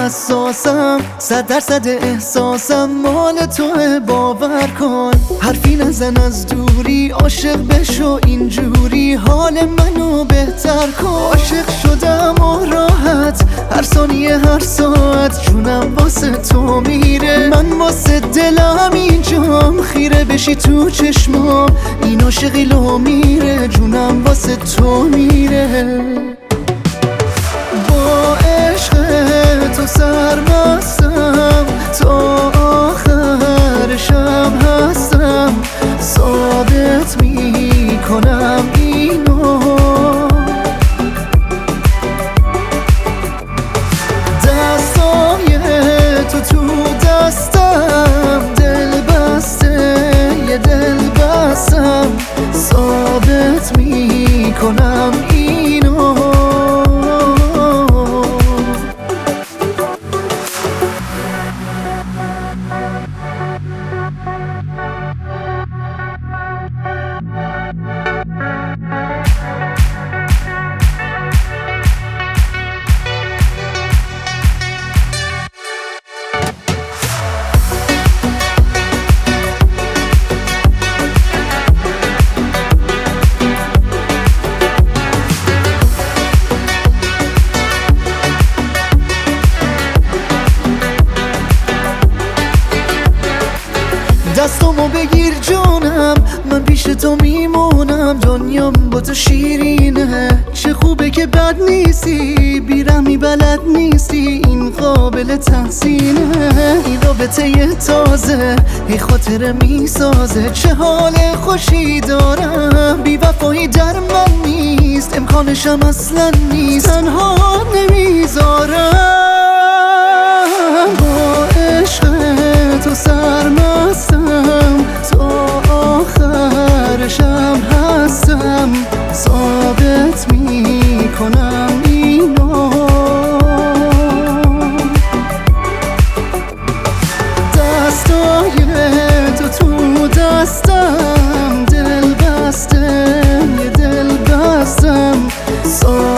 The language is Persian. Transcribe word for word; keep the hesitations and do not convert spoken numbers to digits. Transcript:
حساسم، صد درصد احساسم مال توه، باور کن. حرفی نزن از دوری، عاشق بشو اینجوری، حال منو بهتر کن. عاشق شدم و راحت، هر ثانیه هر ساعت جونم واسه تو میره. من واسه دلم اینجام، خیره بشی تو چشمام، این عاشقی لو میره، جونم واسه تو میره. با عشق تو سرمستم، تا آخر شب هستم، ثابت میکنم اینو. دستای تو تو دستم، دل بسته یه دل بستم، ثابت میکنم اینو. دستامو بگیر جانم، من پیش تو میمونم، دنیام با تو شیرینه. چه خوبه که بد نیستی، بیرحمی بلد نیستی، این قابل تحسینه. این رابطه یه تازه، ای خاطره میسازه، چه حال خوشی دارم. بی وفایی در من نیست، امکانشم اصلا نیست، تنها نمیذارم. با عشق تو سرمستم، تا آخر شب هستم، ثابت میکنم اینو. دستای تو تو دستم، دل بسته یه دل بستم،